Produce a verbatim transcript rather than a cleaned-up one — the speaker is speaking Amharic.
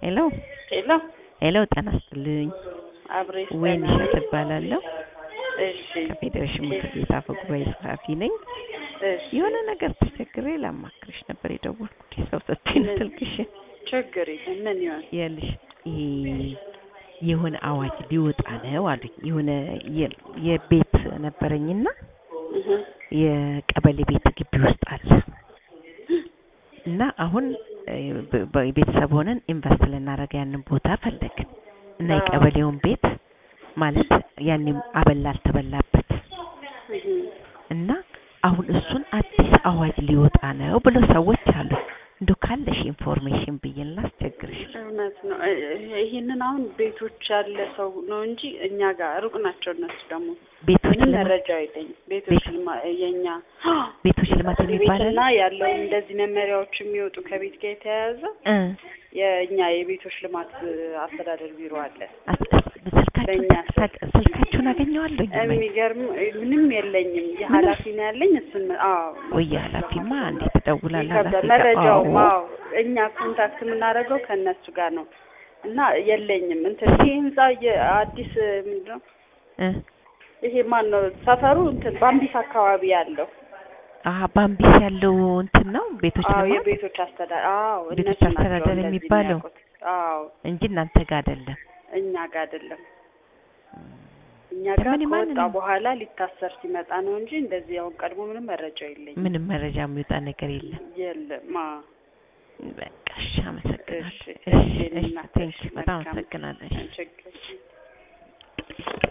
ሄሎ ሄሎ ሄሎ ጤና ይስጥልኝ። አብሬሽ ወይን እባላለሁ። እሺ ከፌዴሬሽን ምክር ቤት አፈ ጉባኤ ጸሐፊ ነኝ። እሺ የሆነ ነገር ተቸግሬ ላማክርሽ ነበር የደወልኩት። ሰው ሰጥቶኝ ስልክሽ። ችግር የለም ምን ይሆን? ይኸውልሽ ይሄ የሆነ አዋጅ ሊወጣ ነው አሉኝ። የሆነ የቤት ነበረኝና የቀበሌ ቤት ግቢ ውስጥ አለ እና አሁን ቤተሰብ ሆነን ኢንቨስት ልናደርግ ያንን ቦታ ፈለግን እና የቀበሌውን ቤት ማለት ያኔም አበላ አልተበላበት እና አሁን እሱን አዲስ አዋጅ ሊወጣ ነው ብሎ ሰዎች አሉ። እንደው ካለሽ ኢንፎርሜሽን ብዬን ላስቸግርሽ። እውነት ነው። ይሄንን አሁን ቤቶች ያለ ሰው ነው እንጂ እኛ ጋር ሩቅ ናቸው እነሱ ደግሞ ቤቶች ለመረጃ አይደኝ ቤቶች የኛ ቤቶች ልማት የሚባለው እና ያለው እንደዚህ መመሪያዎች የሚወጡ ከቤት ጋር የተያያዘ የኛ የቤቶች ልማት አስተዳደር ቢሮ አለ። ስልካችሁን አገኘዋለሁ። የሚገርም ምንም የለኝም። የኃላፊ ነው ያለኝ እሱን አዎ ወይ ኃላፊማ እንዴት ትደውላለህ? መረጃው አዎ እኛ ኮንታክት የምናደርገው ከነሱ ጋር ነው እና የለኝም። እንትን ይሄ ህንጻ አዲስ ምንድነው ይሄ ማን ነው ሰፈሩ እንትን ባምቢስ አካባቢ ያለው አሃ ባምቢስ ያለው እንትን ነው ቤቶች ነው። አዎ የቤቶች አስተዳደር አዎ ቤቶች አስተዳደር የሚባለው አዎ እንጂ እናንተ ጋር አይደለም። እኛ ጋር አይደለም። እኛ ጋር ከወጣ በኋላ ሊታሰር ሲመጣ ነው እንጂ እንደዚህ ያው ቀድሞ ምንም መረጃ የለኝም። ምንም መረጃ የሚወጣ ነገር የለም። የለም። አ በቃ እሺ አመሰግናለሁ። እሺ እሺ እሺ ቴንክ ዩ በጣም አመሰግናለሁ። እሺ